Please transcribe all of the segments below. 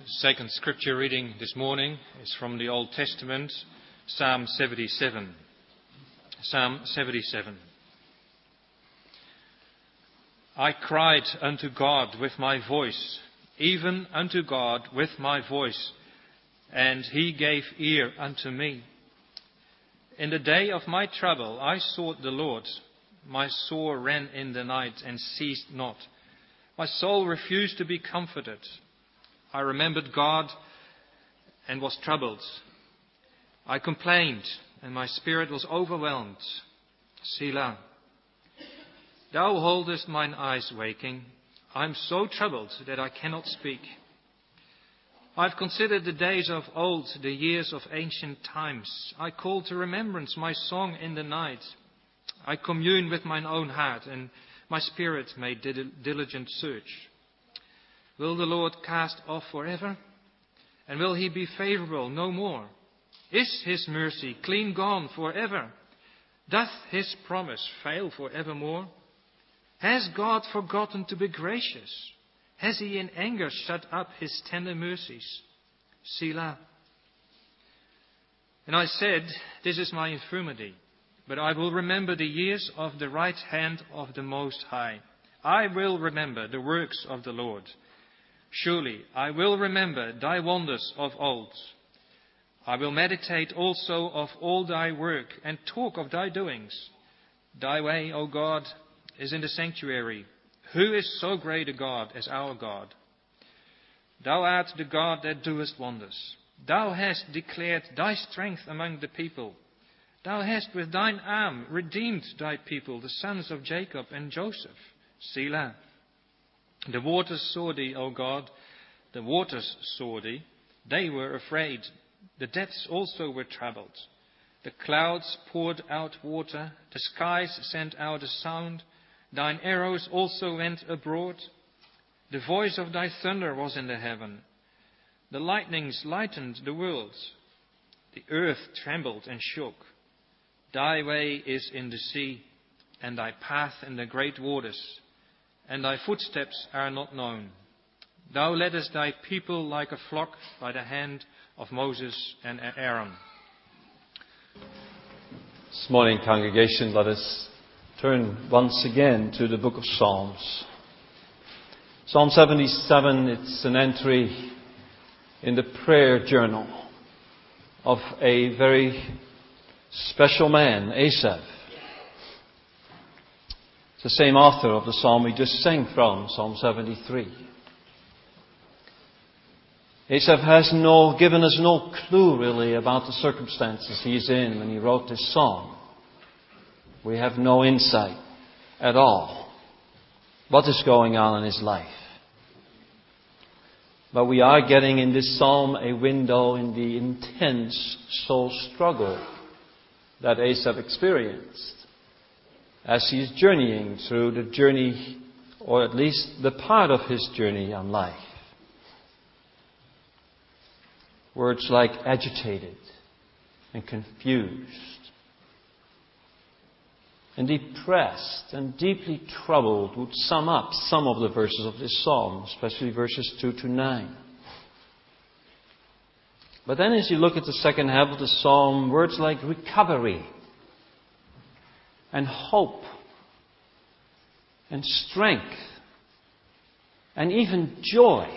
Second scripture reading this morning is from the Old Testament, Psalm 77. Psalm 77. I cried unto God with my voice, even unto God with my voice, and he gave ear unto me. In the day of my trouble I sought the Lord. My soul ran in the night and ceased not. My soul refused to be comforted. I remembered God and was troubled. I complained, and my spirit was overwhelmed. Selah. Thou holdest mine eyes waking. I am so troubled that I cannot speak. I have considered the days of old, the years of ancient times. I call to remembrance my song in the night. I commune with mine own heart, and my spirit made diligent search. Will the Lord cast off forever? And will he be favorable no more? Is his mercy clean gone forever? Doth his promise fail forevermore? Has God forgotten to be gracious? Has he in anger shut up his tender mercies? Selah. And I said, this is my infirmity, but I will remember the years of the right hand of the Most High. I will remember the works of the Lord. Surely I will remember thy wonders of old. I will meditate also of all thy work and talk of thy doings. Thy way, O God, is in the sanctuary. Who is so great a God as our God? Thou art the God that doest wonders. Thou hast declared thy strength among the people. Thou hast with thine arm redeemed thy people, the sons of Jacob and Joseph. Selah. The waters saw thee, O God. The waters saw thee. They were afraid. The depths also were troubled. The clouds poured out water. The skies sent out a sound. Thine arrows also went abroad. The voice of thy thunder was in the heaven. The lightnings lightened the worlds. The earth trembled and shook. Thy way is in the sea, and thy path in the great waters, and thy footsteps are not known. Thou leddest thy people like a flock by the hand of Moses and Aaron. This morning, congregation, let us turn once again to the book of Psalms. Psalm 77, it's an entry in the prayer journal of a very special man, Asaph. It's the same author of the psalm we just sang from, Psalm 73. Asaph has given us no clue really about the circumstances he's in when he wrote this psalm. We have no insight at all what is going on in his life. But we are getting in this psalm a window in the intense soul struggle that Asaph experienced as he is journeying through the journey, or at least the part of his journey on life. Words like agitated and confused and depressed and deeply troubled would sum up some of the verses of this psalm, especially verses 2 to 9. But then as you look at the second half of the psalm, words like recovery and hope and strength and even joy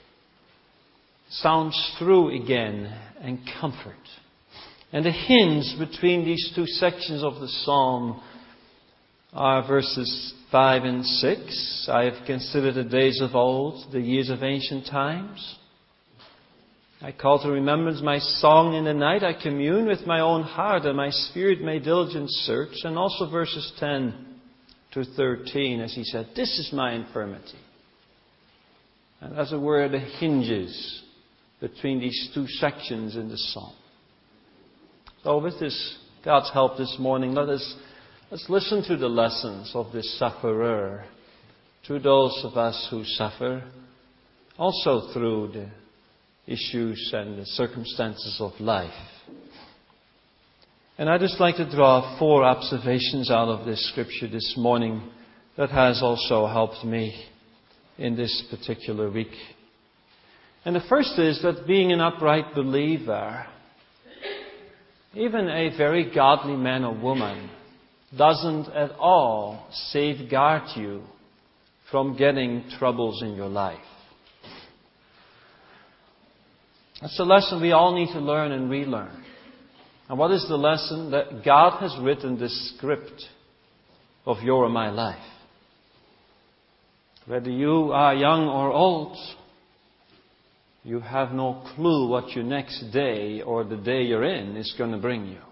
sounds through again, and comfort. And the hinge between these two sections of the psalm are verses 5 and 6. I have considered the days of old, the years of ancient times. I call to remembrance my song in the night. I commune with my own heart, and my spirit made diligent search. And also verses 10 to 13, as he said, this is my infirmity. And as it were, the hinges between these two sections in the psalm. So with this, God's help this morning, let's listen to the lessons of this sufferer, to those of us who suffer, also through the issues and the circumstances of life. And I'd just like to draw 4 observations out of this scripture this morning that has also helped me in this particular week. And the first is that being an upright believer, even a very godly man or woman, doesn't at all safeguard you from getting troubles in your life. That's a lesson we all need to learn and relearn. And what is the lesson? That God has written this script of your and my life. Whether you are young or old, you have no clue what your next day or the day you're in is going to bring you.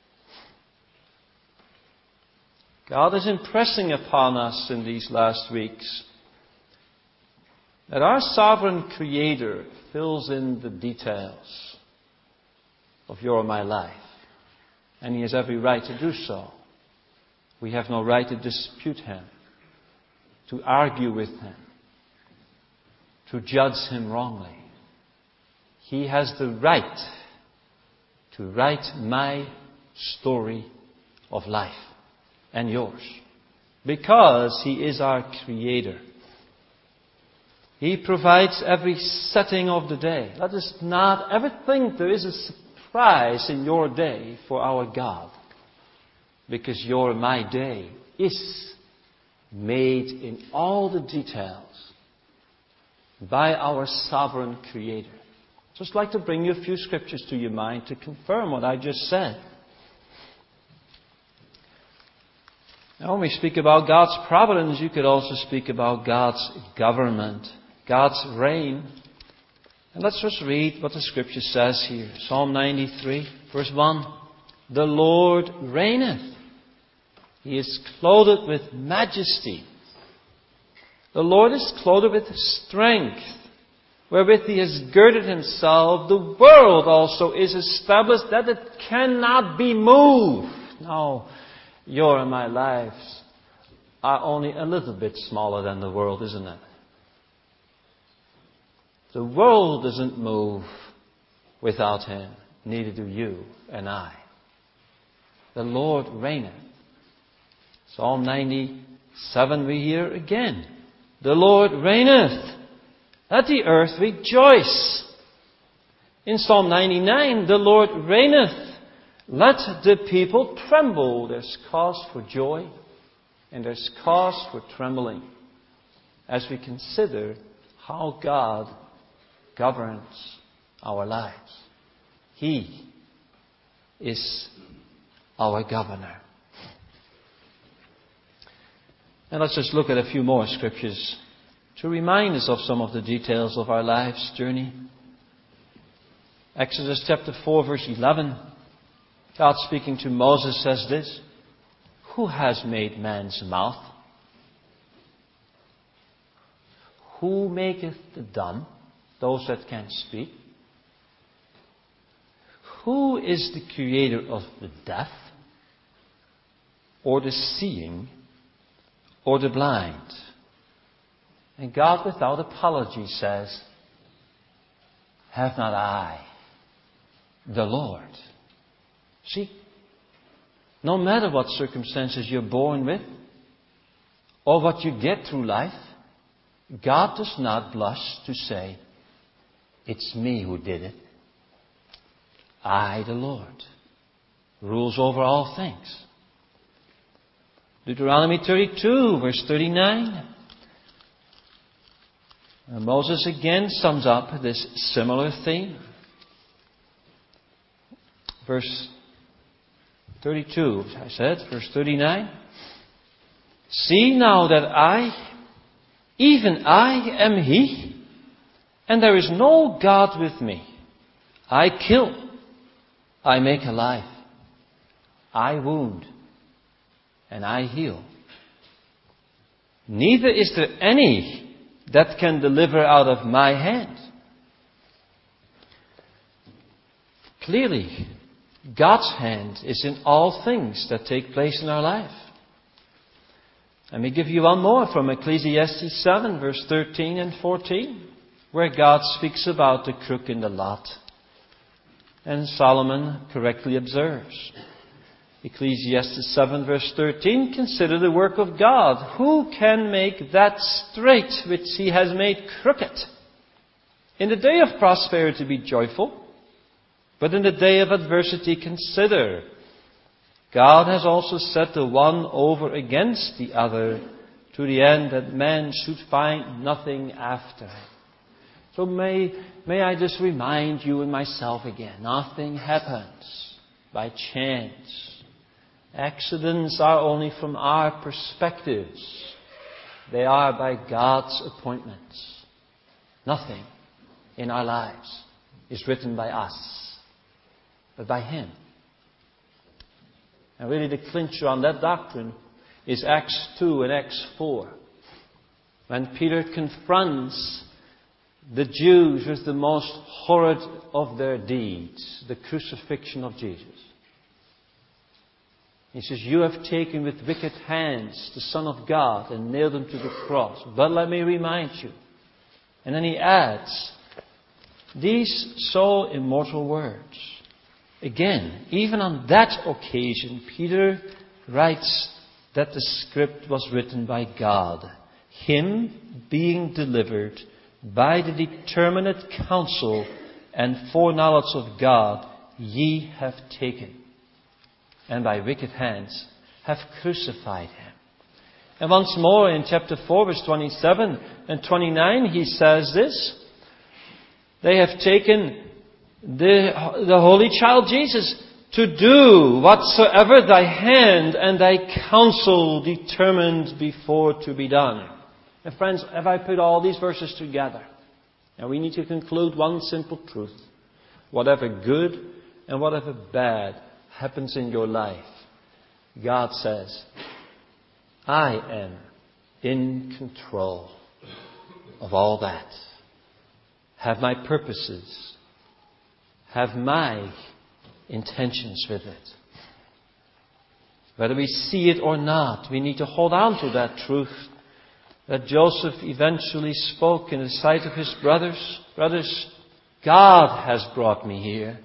God is impressing upon us in these last weeks that our sovereign Creator fills in the details of your and my life. And He has every right to do so. We have no right to dispute Him, to argue with Him, to judge Him wrongly. He has the right to write my story of life and yours, because He is our Creator. He provides every setting of the day. Let us not ever think there is a surprise in your day for our God, because your and my day is made in all the details by our sovereign Creator. Just like to bring you a few scriptures to your mind to confirm what I just said. Now, when we speak about God's providence, you could also speak about God's government, God's reign. And let's just read what the Scripture says here. Psalm 93, verse 1. The Lord reigneth. He is clothed with majesty. The Lord is clothed with strength, wherewith He has girded Himself. The world also is established that it cannot be moved. Now, your and my lives are only a little bit smaller than the world, isn't it? The world doesn't move without Him. Neither do you and I. The Lord reigneth. Psalm 97 we hear again. The Lord reigneth. Let the earth rejoice. In Psalm 99, the Lord reigneth. Let the people tremble. There's cause for joy and there's cause for trembling as we consider how God governs our lives. He is our governor. And let's just look at a few more scriptures to remind us of some of the details of our life's journey. Exodus chapter 4, verse 11. God speaking to Moses says this: Who has made man's mouth? Who maketh the dumb, those that can speak? Who is the creator of the deaf, or the seeing, or the blind? And God, without apology, says, Have not I, the Lord? See, no matter what circumstances you're born with, or what you get through life, God does not blush to say, It's me who did it. I, the Lord, rules over all things. Deuteronomy 32, verse 39. And Moses again sums up this similar theme. Verse 32, I said, verse 39. See now that I, even I am He, and there is no God with me. I kill, I make alive, I wound, and I heal. Neither is there any that can deliver out of my hand. Clearly, God's hand is in all things that take place in our life. Let me give you one more from Ecclesiastes 7, verse 13 and 14, where God speaks about the crook in the lot. And Solomon correctly observes. Ecclesiastes 7, verse 13, Consider the work of God. Who can make that straight which He has made crooked? In the day of prosperity, be joyful. But in the day of adversity, consider. God has also set the one over against the other, to the end that man should find nothing after him. So may I just remind you and myself again, nothing happens by chance. Accidents are only from our perspectives. They are by God's appointments. Nothing in our lives is written by us, but by Him. And really the clincher on that doctrine is Acts 2 and Acts 4. When Peter confronts the Jews with the most horrid of their deeds, the crucifixion of Jesus. He says, you have taken with wicked hands the Son of God and nailed Him to the cross. But let me remind you. And then he adds, these so immortal words. Again, even on that occasion, Peter writes that the script was written by God. Him being delivered by the determinate counsel and foreknowledge of God, ye have taken, and by wicked hands have crucified Him. And once more in chapter 4, verse 27 and 29, he says this, they have taken the Holy Child Jesus to do whatsoever thy hand and thy counsel determined before to be done. And friends, have I put all these verses together? Now we need to conclude one simple truth. Whatever good and whatever bad happens in your life, God says, I am in control of all that. Have my purposes. Have my intentions with it. Whether we see it or not, we need to hold on to that truth that Joseph eventually spoke in the sight of his brothers. Brothers, God has brought me here.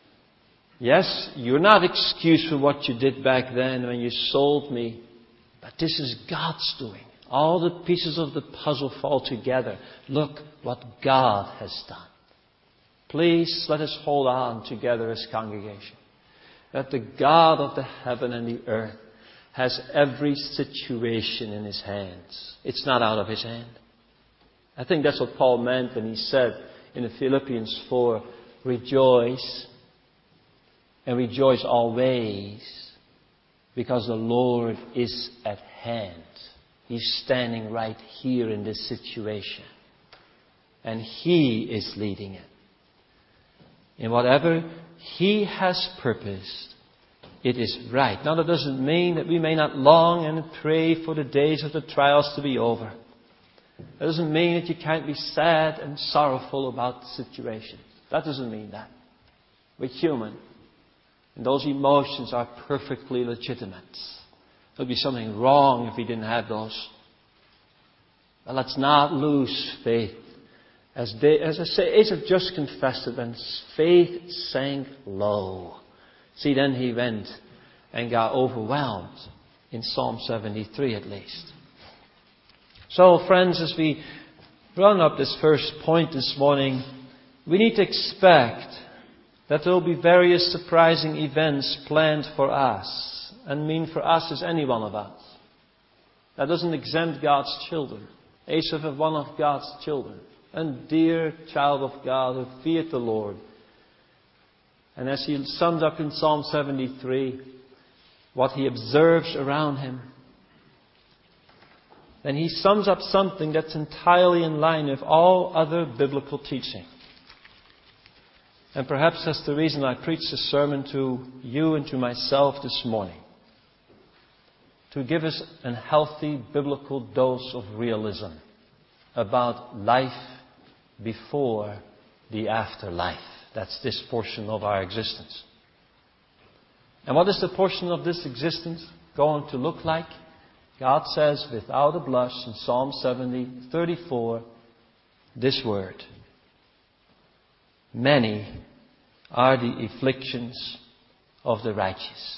Yes, you're not excused for what you did back then when you sold me. But this is God's doing. All the pieces of the puzzle fall together. Look what God has done. Please let us hold on together as congregation. That the God of the heaven and the earth has every situation in His hands. It's not out of His hand. I think that's what Paul meant when he said in Philippians 4, rejoice and rejoice always because the Lord is at hand. He's standing right here in this situation. And He is leading it. In whatever He has purposed, it is right. Now that doesn't mean that we may not long and pray for the days of the trials to be over. That doesn't mean that you can't be sad and sorrowful about the situation. That doesn't mean that. We're human. And those emotions are perfectly legitimate. There'd be something wrong if we didn't have those. But let's not lose faith. As I say, Asaph just confessed it, and faith sank low. See, then he went and got overwhelmed in Psalm 73 at least. So, friends, as we run up this first point this morning, we need to expect that there will be various surprising events planned for us. And mean for us as any one of us. That doesn't exempt God's children. Asaph is one of God's children. A dear child of God who feared the Lord. And as he sums up in Psalm 73 what he observes around him, then he sums up something that's entirely in line with all other biblical teaching. And perhaps that's the reason I preached this sermon to you and to myself this morning. To give us a healthy biblical dose of realism about life before the afterlife. That's this portion of our existence. And what is the portion of this existence going to look like? God says without a blush in Psalm 34, this word. Many are the afflictions of the righteous.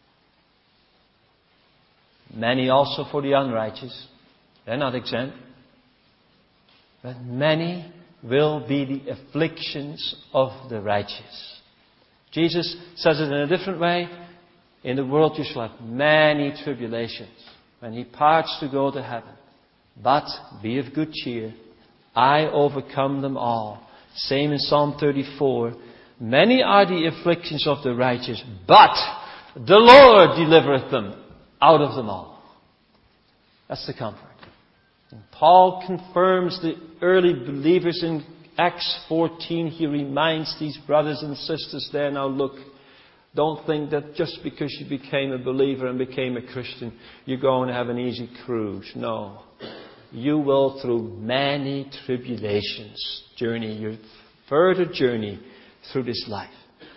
Many also for the unrighteous. They're not exempt. But many will be the afflictions of the righteous. Jesus says it in a different way. In the world you shall have many tribulations when He parts to go to heaven. But be of good cheer. I overcome them all. Same in Psalm 34. Many are the afflictions of the righteous, but the Lord delivereth them out of them all. That's the comfort. And Paul confirms the early believers in Acts 14. He reminds these brothers and sisters there, now look, don't think that just because you became a believer and became a Christian, you're going to have an easy cruise. No. You will, through many tribulations, journey your further journey through this life.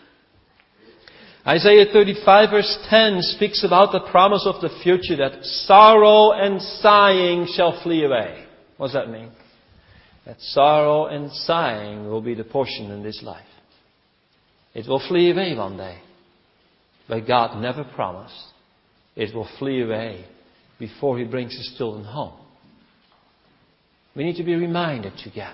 Isaiah 35 verse 10 speaks about the promise of the future, that sorrow and sighing shall flee away. What does that mean? That sorrow and sighing will be the portion in this life. It will flee away one day. But God never promised it will flee away before He brings His children home. We need to be reminded together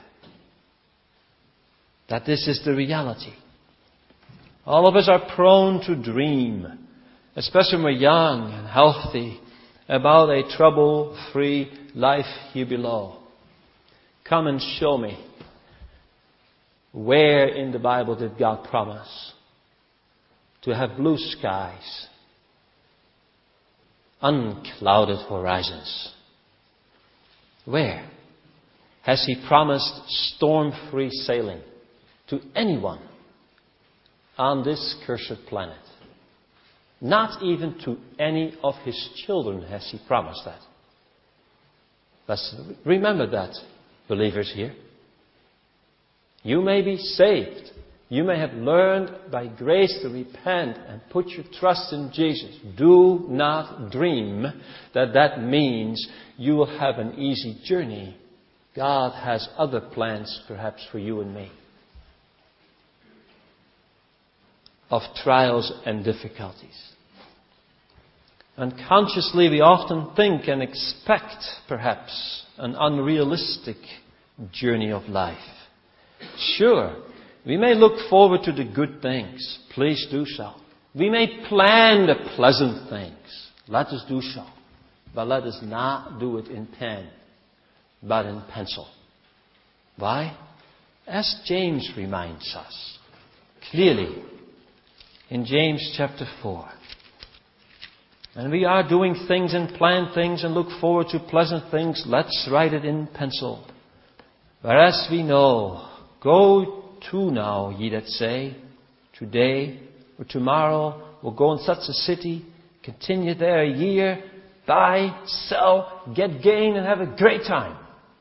that this is the reality. All of us are prone to dream, especially when we're young and healthy, about a trouble-free life here below. Come and show me, where in the Bible did God promise to have blue skies, unclouded horizons? Where has He promised storm-free sailing to anyone on this cursed planet? Not even to any of His children has He promised that. Let's remember that, believers here. You may be saved. You may have learned by grace to repent and put your trust in Jesus. Do not dream that that means you will have an easy journey. God has other plans perhaps for you and me, of trials and difficulties. Unconsciously we often think and expect perhaps an unrealistic journey of life. Sure, we may look forward to the good things. Please do so. We may plan the pleasant things. Let us do so. But let us not do it in pen, but in pencil. Why? As James reminds us clearly in James chapter 4. And we are doing things and plan things and look forward to pleasant things. Let's write it in pencil. Whereas we know, go to now, ye that say, today or tomorrow we'll go in such a city, continue there a year, buy, sell, get gain, and have a great time.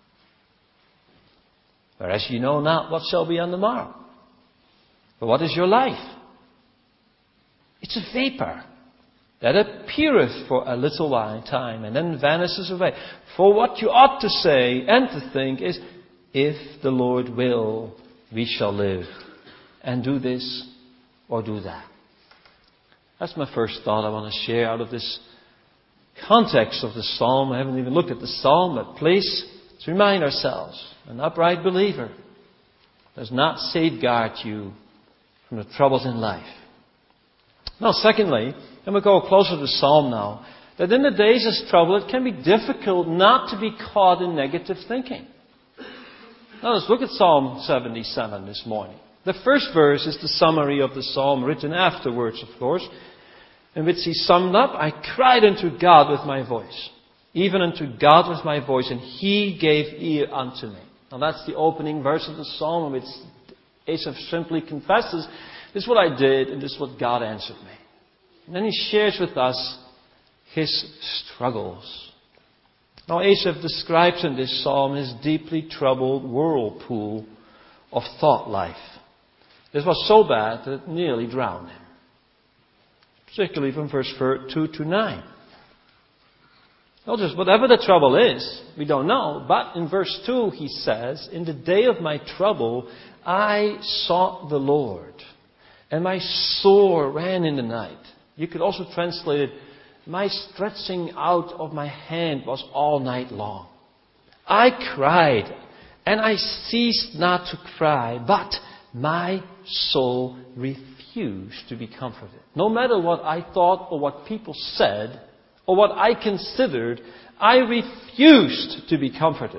Whereas you know not what shall be on the morrow. But what is your life? It's a vapor that appeareth for a little while time and then vanishes away. For what you ought to say and to think is, if the Lord will, we shall live and do this or do that. That's my first thought I want to share out of this context of the psalm. I haven't even looked at the psalm, but please, let's remind ourselves, an upright believer does not safeguard you from the troubles in life. Now, secondly, and we'll go closer to the psalm now, that in the days of trouble it can be difficult not to be caught in negative thinking. Now let's look at Psalm 77 this morning. The first verse is the summary of the psalm written afterwards, of course, in which he summed up, I cried unto God with my voice, even unto God with my voice, and He gave ear unto me. Now that's the opening verse of the psalm, in which Asaph simply confesses, this is what I did, and this is what God answered me. And then he shares with us his struggles. Now Asaph describes in this psalm his deeply troubled whirlpool of thought life. This was so bad that it nearly drowned him. Particularly from verse 2 to 9. Notice, whatever the trouble is, we don't know. But in verse 2 he says, in the day of my trouble, I sought the Lord, and my sore ran in the night. You could also translate it, my stretching out of my hand was all night long. I cried, and I ceased not to cry, but my soul refused to be comforted. No matter what I thought or what people said or what I considered, I refused to be comforted.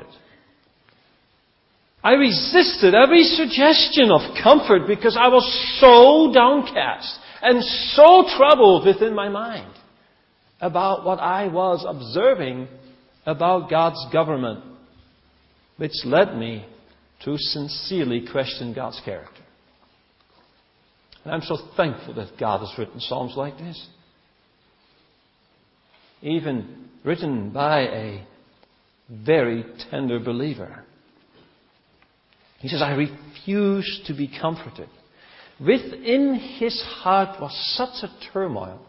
I resisted every suggestion of comfort because I was so downcast and so troubled within my mind about what I was observing about God's government, which led me to sincerely question God's character. And I'm so thankful that God has written Psalms like this. Even written by a very tender believer. He says, I refuse to be comforted. Within his heart was such a turmoil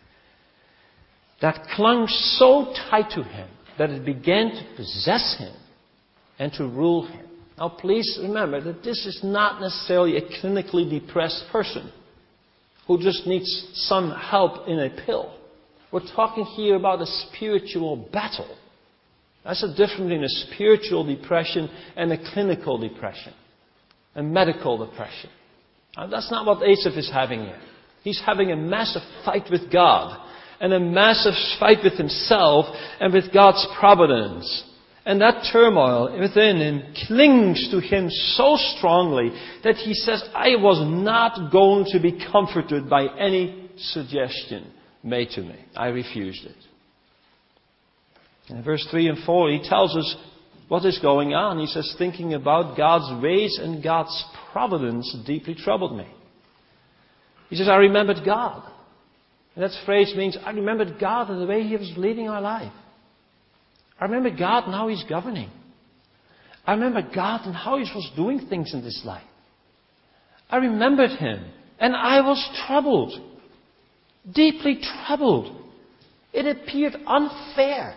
that clung so tight to him that it began to possess him and to rule him. Now please remember that this is not necessarily a clinically depressed person who just needs some help in a pill. We're talking here about a spiritual battle. That's the difference between a spiritual depression and a clinical depression. A medical depression. Now, that's not what Asaph is having here. He's having a massive fight with God. And a massive fight with himself and with God's providence. And that turmoil within him clings to him so strongly that he says, I was not going to be comforted by any suggestion made to me. I refused it. In verse 3 and 4, he tells us what is going on. He says, thinking about God's ways and God's providence deeply troubled me. He says, I remembered God. And that phrase means, I remembered God and the way He was leading our life. I remember God and how He's governing. I remember God and how He was doing things in this life. I remembered Him. And I was troubled. Deeply troubled. It appeared unfair.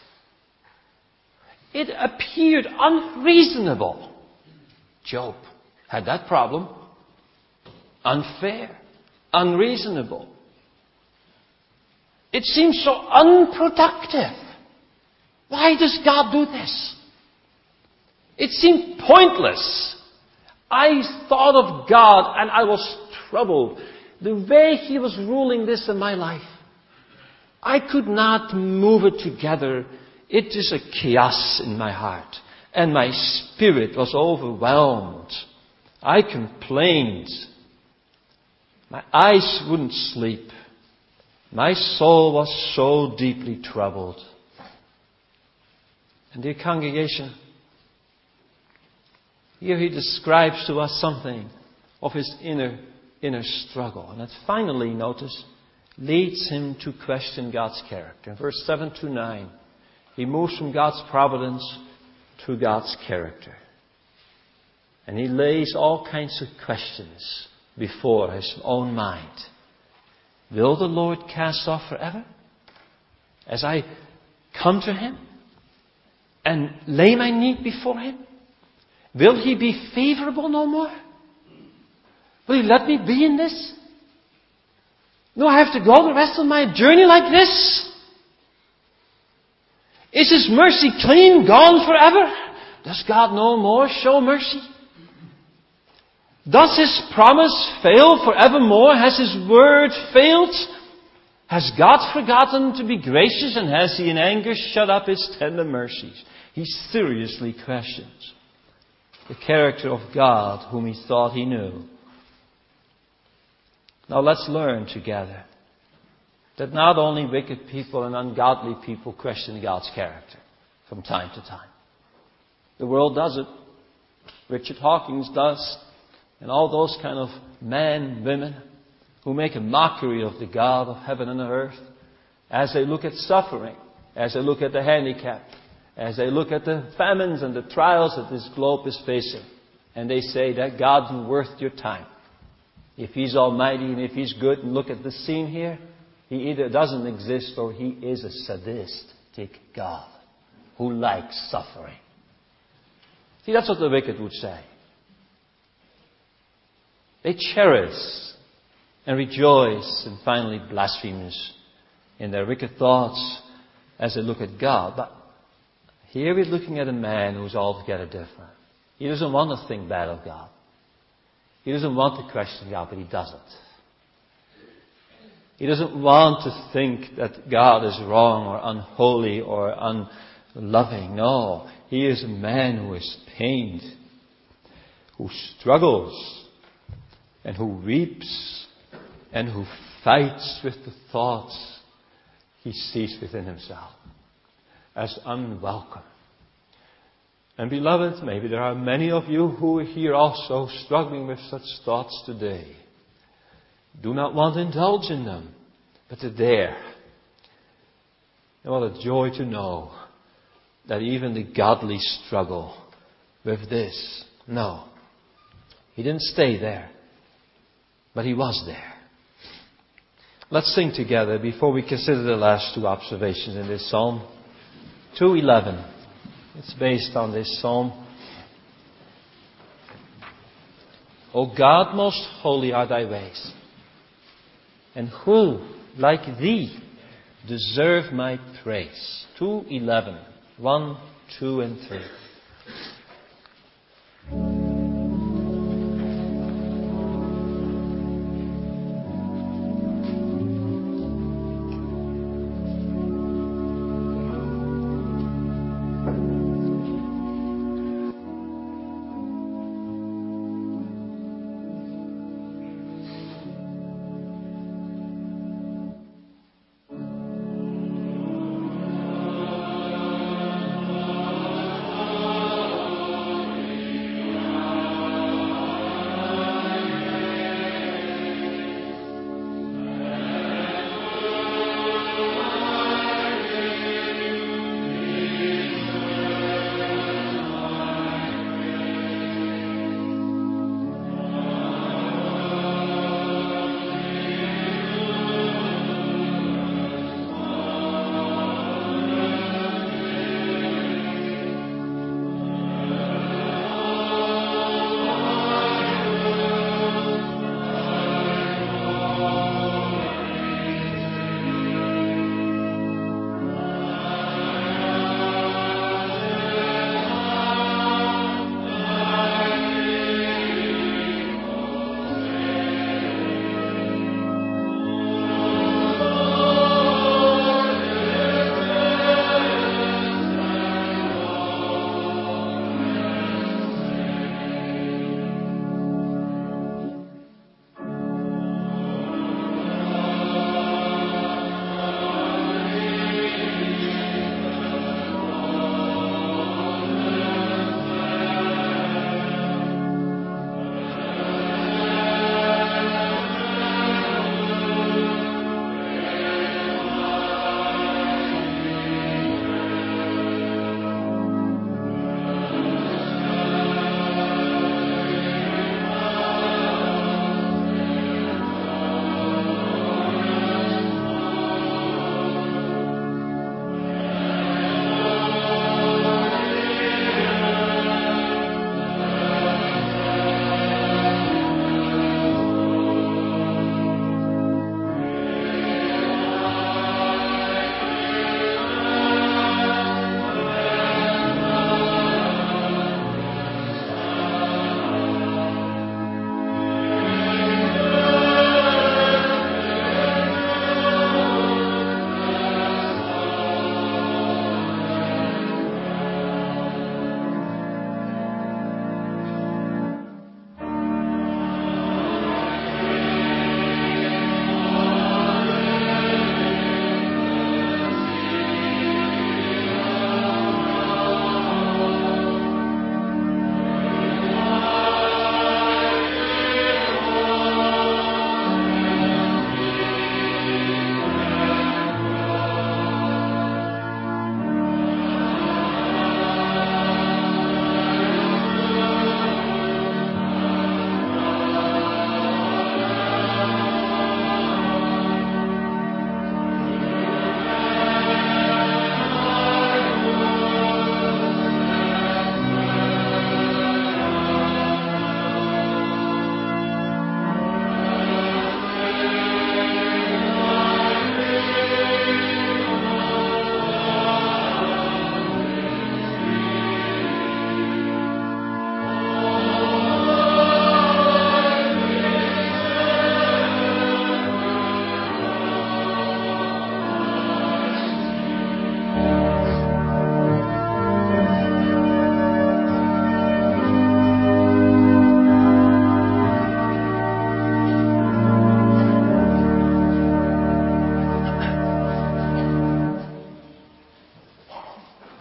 It appeared unreasonable. Job had that problem. Unfair. Unreasonable. It seems so unproductive. Why does God do this? It seemed pointless. I thought of God and I was troubled. The way He was ruling this in my life. I could not move it together. It is a chaos in my heart. And my spirit was overwhelmed. I complained. My eyes wouldn't sleep. My soul was so deeply troubled. And dear congregation, here he describes to us something of his inner struggle. And that finally, notice, leads him to question God's character. In verse 7 to 9, he moves from God's providence to God's character. And he lays all kinds of questions before his own mind. Will the Lord cast off forever? As I come to Him and lay my need before Him? Will He be favorable no more? Will He let me be in this? No, I have to go the rest of my journey like this? Is His mercy clean, gone forever? Does God no more show mercy? Does His promise fail forevermore? Has His word failed? Has God forgotten to be gracious, and has He in anger shut up His tender mercies? He seriously questions the character of God whom he thought he knew. Now let's learn together that not only wicked people and ungodly people question God's character from time to time. The world does it. Richard Hawkins does. And all those kind of men, women, who make a mockery of the God of heaven and earth as they look at suffering, as they look at the handicapped, as they look at the famines and the trials that this globe is facing. And they say that God isn't worth your time. If He's almighty and if He's good, and look at the scene here, He either doesn't exist or He is a sadistic God who likes suffering. See, that's what the wicked would say. They cherish and rejoice and finally blasphemous in their wicked thoughts as they look at God. But here we're looking at a man who's altogether different. He doesn't want to think bad of God. He doesn't want to question God, but he does it. He doesn't want to think that God is wrong or unholy or unloving. No, he is a man who is pained, who struggles, and who weeps, and who fights with the thoughts he sees within himself as unwelcome. And beloved, maybe there are many of you who are here also struggling with such thoughts today. Do not want to indulge in them, but to dare. And what a joy to know that even the godly struggle with this. No, he didn't stay there, but he was there. Let's sing together before we consider the last two observations in this psalm. 2:11. It's based on this psalm. O God, most holy are thy ways. And who, like thee, deserve my praise? 2:11. 1, 2, and 3.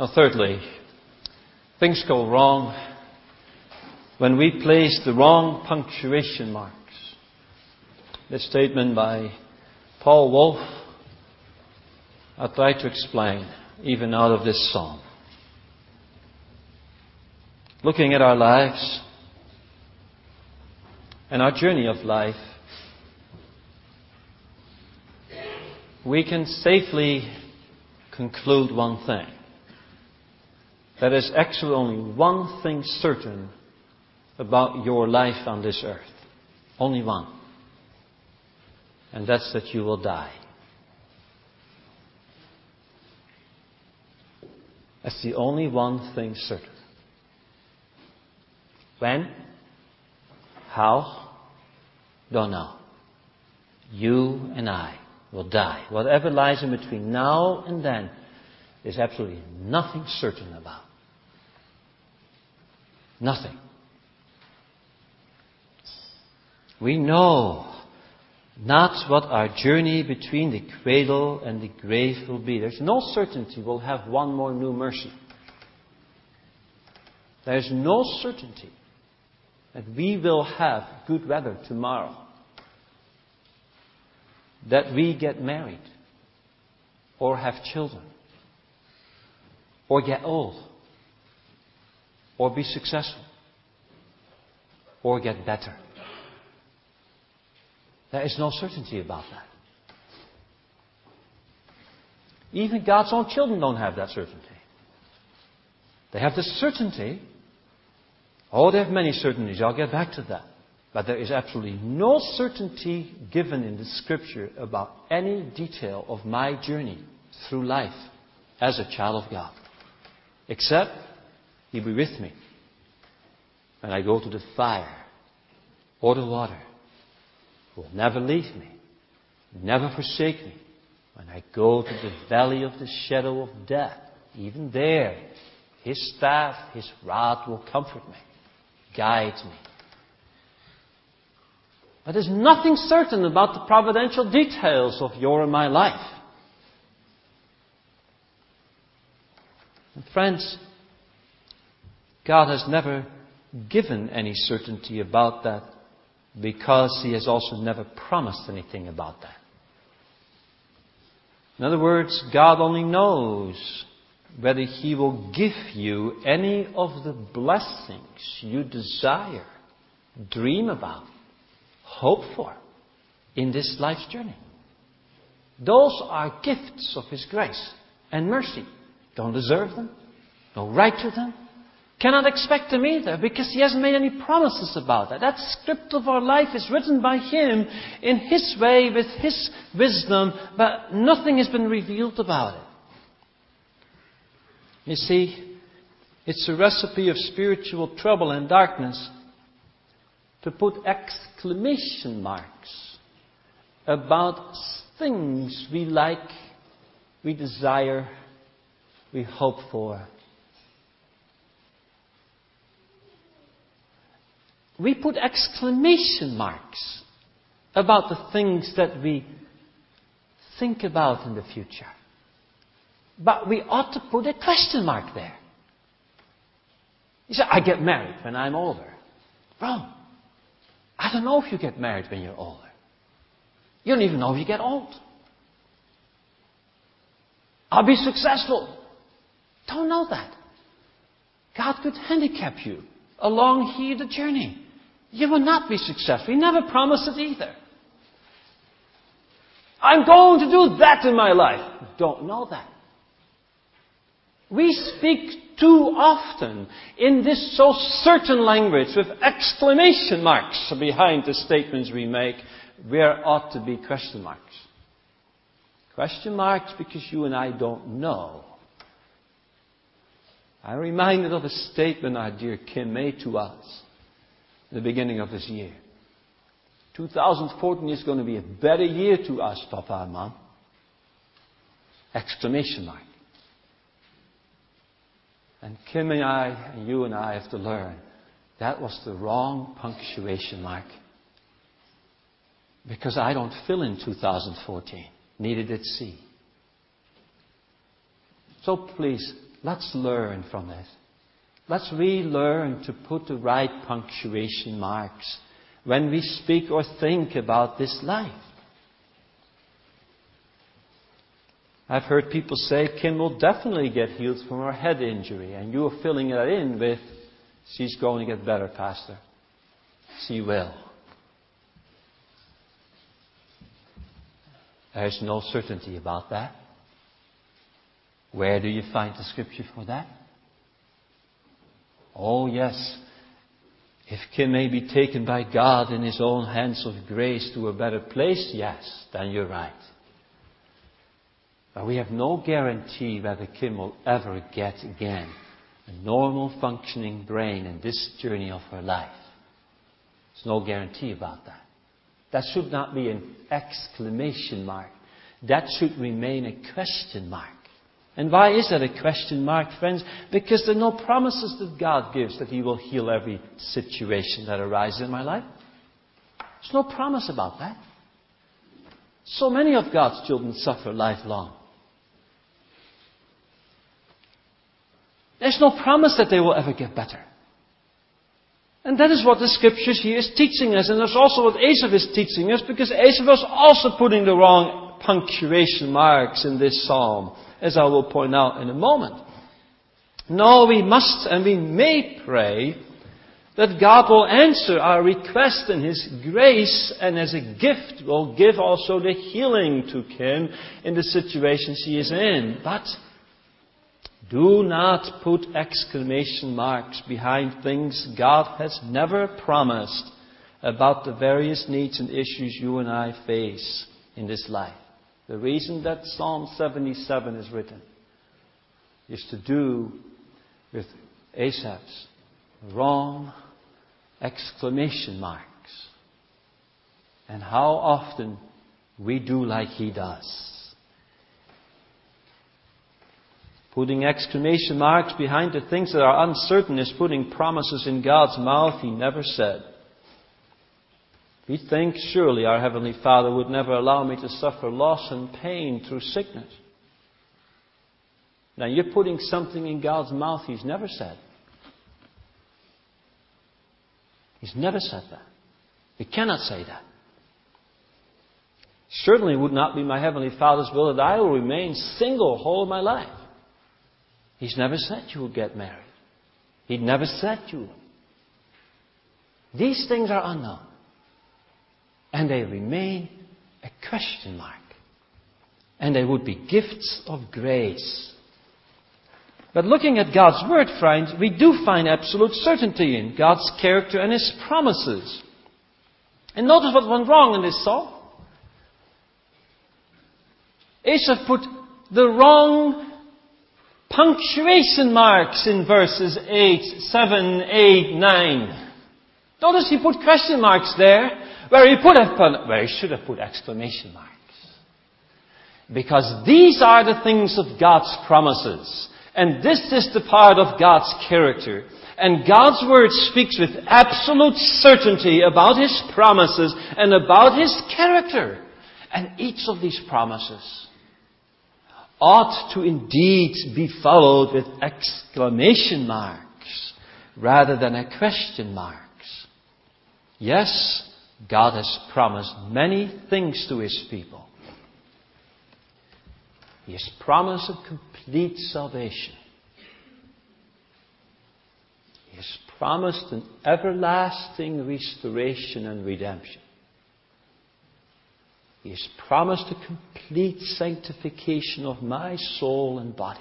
Now, thirdly, things go wrong when we place the wrong punctuation marks. This statement by Paul Wolf, I'll try to explain, even out of this psalm. Looking at our lives and our journey of life, we can safely conclude one thing. That is actually only one thing certain about your life on this earth. Only one. And that's that you will die. That's the only one thing certain. When? How? Don't know. You and I will die. Whatever lies in between now and then, there's absolutely nothing certain about. Nothing. We know not what our journey between the cradle and the grave will be. There's no certainty we'll have one more new mercy. There's no certainty that we will have good weather tomorrow. That we get married. Or have children. Or get old. Or be successful. Or get better. There is no certainty about that. Even God's own children don't have that certainty. They have the certainty. Oh, they have many certainties. I'll get back to that. But there is absolutely no certainty given in the Scripture about any detail of my journey through life as a child of God. Except He'll be with me when I go to the fire or the water. He will never leave me, never forsake me. When I go to the valley of the shadow of death, even there, His staff, His rod will comfort me, guide me. But there's nothing certain about the providential details of your and my life. And friends, God has never given any certainty about that, because He has also never promised anything about that. In other words, God only knows whether He will give you any of the blessings you desire, dream about, hope for in this life's journey. Those are gifts of His grace and mercy. Don't deserve them, no right to them. Cannot expect them either, because He hasn't made any promises about that. That script of our life is written by Him in His way, with His wisdom, but nothing has been revealed about it. You see, it's a recipe of spiritual trouble and darkness to put exclamation marks about things we like, we desire, we hope for. We put exclamation marks about the things that we think about in the future. But we ought to put a question mark there. You say, I get married when I'm older. Wrong. I don't know if you get married when you're older. You don't even know if you get old. I'll be successful. Don't know that. God could handicap you along here the journey. You will not be successful. He never promised it either. I'm going to do that in my life. Don't know that. We speak too often in this so certain language with exclamation marks behind the statements we make, where ought to be question marks. Question marks because you and I don't know. I'm reminded of a statement our dear Kim made to us in the beginning of this year. 2014 is going to be a better year to us, Papa and Mom. Exclamation mark. And Kim and I, and you and I have to learn that was the wrong punctuation mark. Because I don't fill in 2014. Neither did C. So please, Let's learn from it. Let's relearn to put the right punctuation marks when we speak or think about this life. I've heard people say, Kim will definitely get healed from her head injury, and you are filling that in with, she's going to get better, Pastor. She will. There's no certainty about that. Where do you find the scripture for that? Oh yes, if Kim may be taken by God in His own hands of grace to a better place, yes, then you're right. But we have no guarantee whether Kim will ever get again a normal functioning brain in this journey of her life. There's no guarantee about that. That should not be an exclamation mark. That should remain a question mark. And why is that a question mark, friends? Because there are no promises that God gives that He will heal every situation that arises in my life. There's no promise about that. So many of God's children suffer lifelong. There's no promise that they will ever get better. And that is what the Scriptures here is teaching us. And that's also what Asaph is teaching us, because Asaph was also putting the wrong punctuation marks in this psalm, as I will point out in a moment. No, we must and we may pray that God will answer our request in His grace, and as a gift will give also the healing to Kim in the situation she is in. But do not put exclamation marks behind things God has never promised about the various needs and issues you and I face in this life. The reason that Psalm 77 is written is to do with Asaph's wrong exclamation marks, and how often we do like he does. Putting exclamation marks behind the things that are uncertain is putting promises in God's mouth He never said. We think surely our Heavenly Father would never allow me to suffer loss and pain through sickness. Now you're putting something in God's mouth He's never said. He's never said that. We cannot say that. Certainly it would not be my Heavenly Father's will that I will remain single whole my life. He's never said you will get married. He never said you will. These things are unknown. And they remain a question mark. And they would be gifts of grace. But looking at God's Word, friends, we do find absolute certainty in God's character and His promises. And notice what went wrong in this psalm. Asaph put the wrong punctuation marks in verses 8, 7, 8, 9. Notice he put question marks there where he should have put exclamation marks. Because these are the things of God's promises. And this is the part of God's character. And God's Word speaks with absolute certainty about His promises and about His character. And each of these promises ought to indeed be followed with exclamation marks rather than a question marks. Yes, God has promised many things to His people. He has promised a complete salvation. He has promised an everlasting restoration and redemption. He has promised a complete sanctification of my soul and body.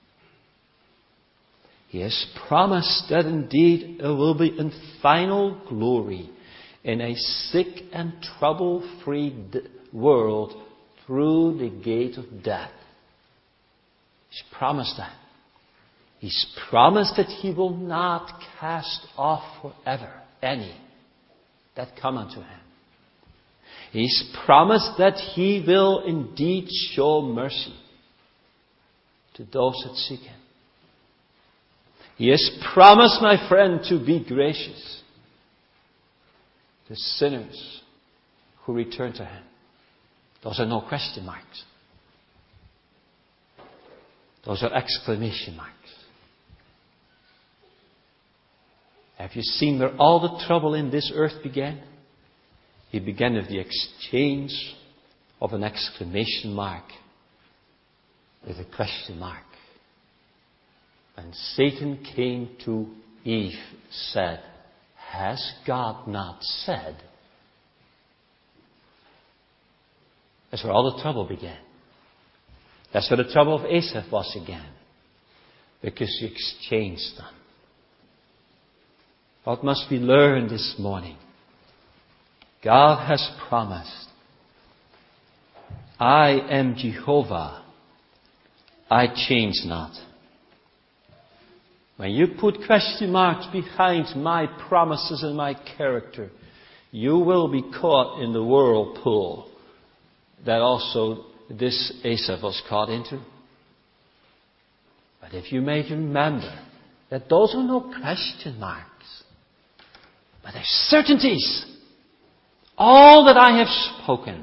He has promised that indeed there will be in final glory in a sick and trouble-free world through the gate of death. He's promised that. He's promised that He will not cast off forever any that come unto Him. He's promised that He will indeed show mercy to those that seek Him. He has promised, my friend, to be gracious to sinners who return to Him. Those are no question marks. Those are exclamation marks. Have you seen where all the trouble in this earth began? It began with the exchange of an exclamation mark with a question mark. When Satan came to Eve, said, "Has God not said?" That's where all the trouble began. That's where the trouble of Asaph was again. Because he exchanged them. What must we learn this morning? God has promised, "I am Jehovah, I change not." When you put question marks behind my promises and my character, you will be caught in the whirlpool that also this Asaph was caught into. But if you may remember that those are no question marks, but they're certainties. All that I have spoken.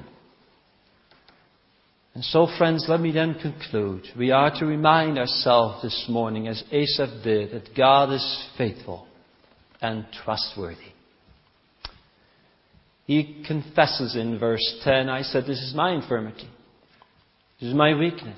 And so, friends, let me then conclude. We are to remind ourselves this morning, as Asaph did, that God is faithful and trustworthy. He confesses in verse 10, I said, "This is my infirmity. This is my weakness."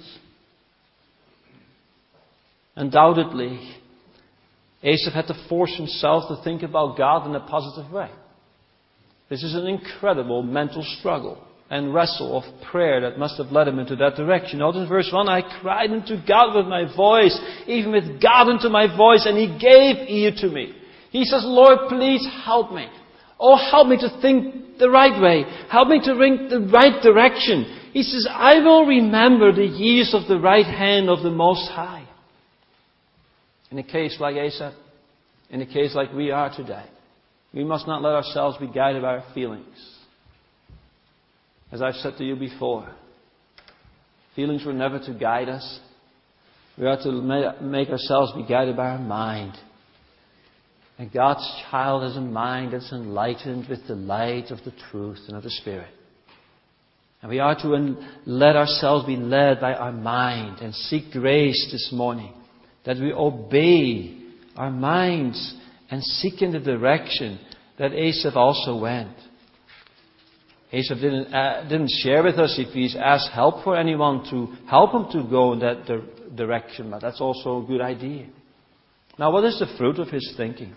Undoubtedly, Asaph had to force himself to think about God in a positive way. This is an incredible mental struggle and wrestle of prayer that must have led him into that direction. Notice in verse 1, "I cried unto God with my voice, even with God unto my voice, and He gave ear to me." He says, "Lord, please help me. Oh, help me to think the right way. Help me to think the right direction." He says, "I will remember the years of the right hand of the Most High." In a case like Asaph, in a case like we are today, we must not let ourselves be guided by our feelings. As I've said to you before, feelings were never to guide us. We are to make ourselves be guided by our mind. And God's child has a mind that's enlightened with the light of the truth and of the Spirit. And we are to let ourselves be led by our mind and seek grace this morning, that we obey our minds and seek in the direction that Asaph also went. Asaph didn't share with us if he's asked help for anyone to help him to go in that direction, but that's also a good idea. Now, what is the fruit of his thinking?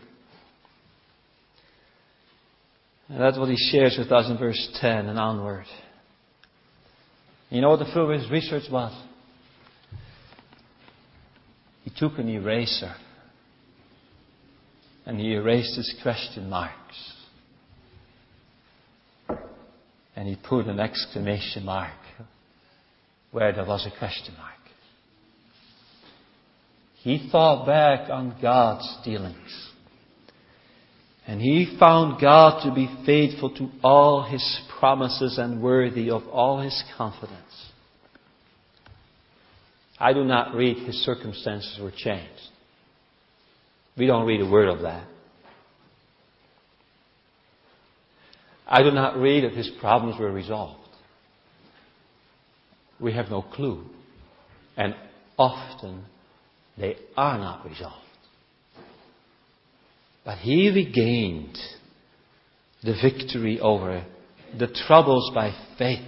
And that's what he shares with us in verse 10 and onward. You know what the fruit of his research was? He took an eraser and he erased his question marks. And he put an exclamation mark where there was a question mark. He thought back on God's dealings. And he found God to be faithful to all His promises and worthy of all His confidence. I do not read his circumstances were changed. We don't read a word of that. I do not read that his problems were resolved. We have no clue. And often they are not resolved. But he regained the victory over the troubles by faith.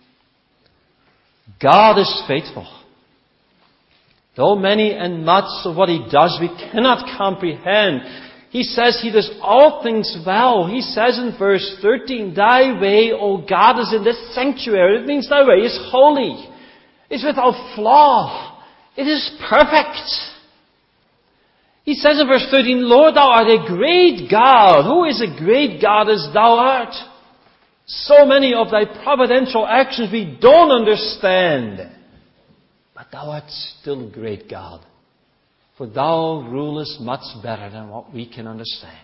God is faithful. Though many and much of what He does we cannot comprehend, He says He does all things well. He says in verse 13, "Thy way, O God, is in this sanctuary." It means Thy way is holy. It's without flaw. It is perfect. He says in verse 13, "Lord, Thou art a great God." Who is a great God as Thou art? So many of Thy providential actions we don't understand. But Thou art still a great God. For Thou rulest much better than what we can understand.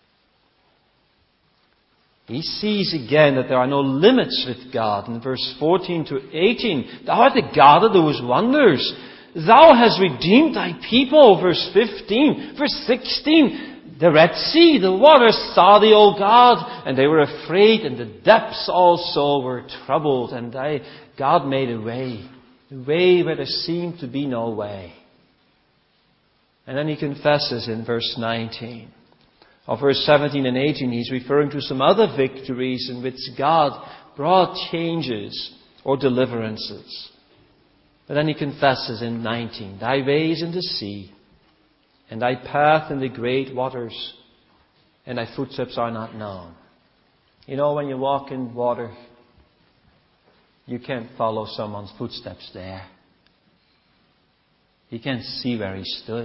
He sees again that there are no limits with God. In verse 14 to 18, "Thou art the God that doeth wonders. Thou hast redeemed Thy people." Verse 15. Verse 16, "The Red Sea, the waters saw Thee, O God, and they were afraid, and the depths also were troubled. And God made a way where there seemed to be no way." And then he confesses in verse 19, Of verse 17 and 18, he's referring to some other victories in which God brought changes or deliverances. But then he confesses in 19, Thy ways in the sea, and Thy path in the great waters, and Thy footsteps are not known. You know, when you walk in water, you can't follow someone's footsteps there. You can't see where he stood.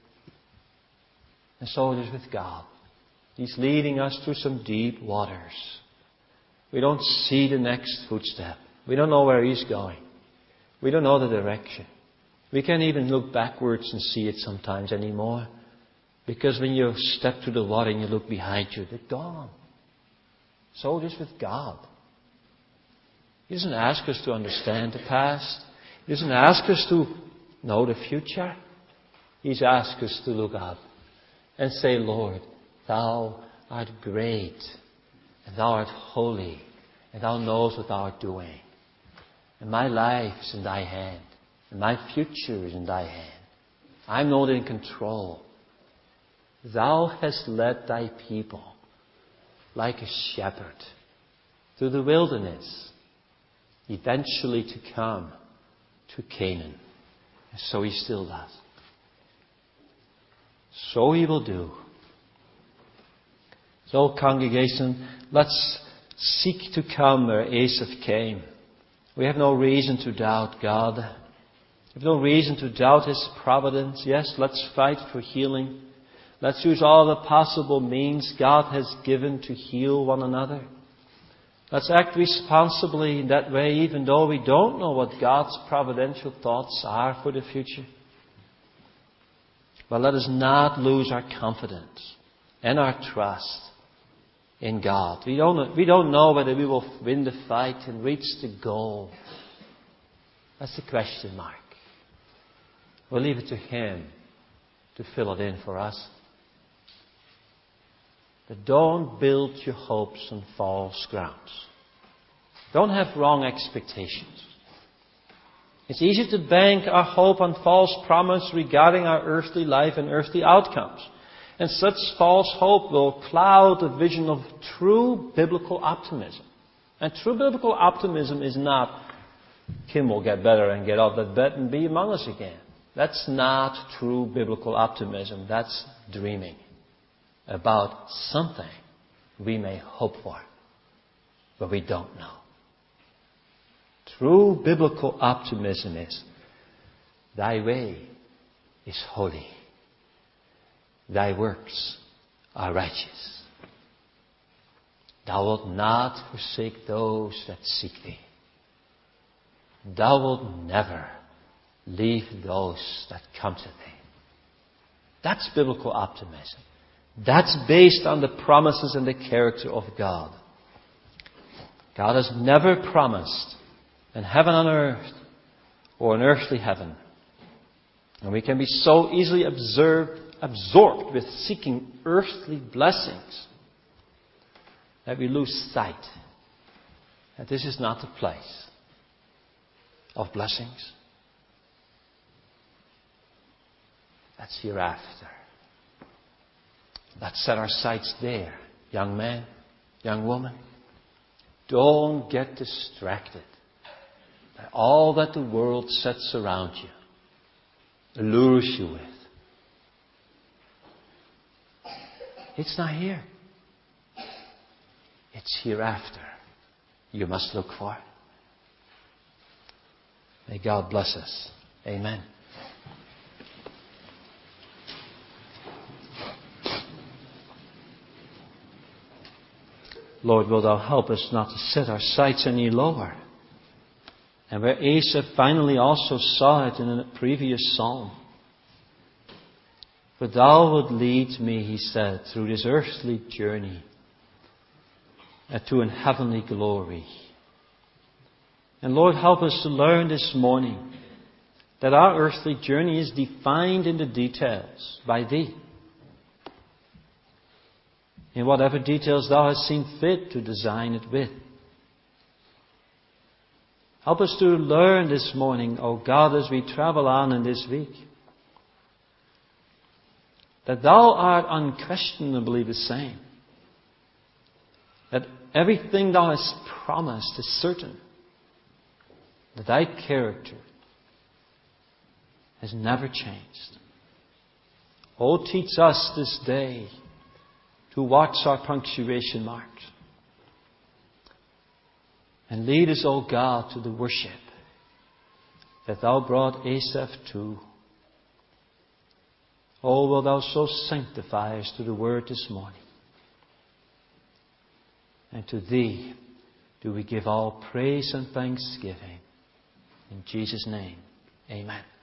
And so it is with God. He's leading us through some deep waters. We don't see the next footstep. We don't know where He's going. We don't know the direction. We can't even look backwards and see it sometimes anymore. Because when you step through the water and you look behind you, they're gone. So it is with God. He doesn't ask us to understand the past. He doesn't ask us to know the future. He's asked us to look up and say, Lord, Thou art great, and Thou art holy, and Thou knows what Thou art doing. And my life is in Thy hand, and my future is in Thy hand. I'm not in control. Thou hast led Thy people like a shepherd through the wilderness, eventually to come to Canaan. And so He still does. So He will do. So, congregation, let's seek to come where Asaph came. We have no reason to doubt God. We have no reason to doubt His providence. Yes, let's fight for healing. Let's use all the possible means God has given to heal one another. Let's act responsibly in that way, even though we don't know what God's providential thoughts are for the future. But let us not lose our confidence and our trust in God. We don't know whether we will win the fight and reach the goal. That's the question mark. We'll leave it to Him to fill it in for us. But don't build your hopes on false grounds. Don't have wrong expectations. It's easy to bank our hope on false promise regarding our earthly life and earthly outcomes. And such false hope will cloud the vision of true biblical optimism. And true biblical optimism is not, Kim will get better and get off that bed and be among us again. That's not true biblical optimism. That's dreaming about something we may hope for, but we don't know. True biblical optimism is, Thy way is holy. Thy works are righteous. Thou wilt not forsake those that seek Thee. Thou wilt never leave those that come to Thee. That's biblical optimism. That's based on the promises and the character of God. God has never promised an heaven on earth or an earthly heaven. And we can be so easily absorbed with seeking earthly blessings that we lose sight that this is not the place of blessings. That's hereafter. Let's set our sights there, young man, young woman. Don't get distracted by all that the world sets around you, allures you with. It's not here. It's hereafter you must look for. May God bless us. Amen. Lord, wilt Thou help us not to set our sights any lower. And where Asaph finally also saw it in a previous psalm. For Thou wilt lead me, he said, through this earthly journey to an heavenly glory. And Lord, help us to learn this morning that our earthly journey is defined in the details by Thee. In whatever details Thou hast seen fit to design it with. Help us to learn this morning, O God, as we travel on in this week. that Thou art unquestionably the same. That everything Thou hast promised is certain. That Thy character has never changed. Oh, teach us this day to watch our punctuation marks. And lead us, O God, to the worship that Thou brought Asaph to. Oh, will Thou so sanctify us to the Word this morning. And to Thee do we give all praise and thanksgiving. In Jesus' name, amen.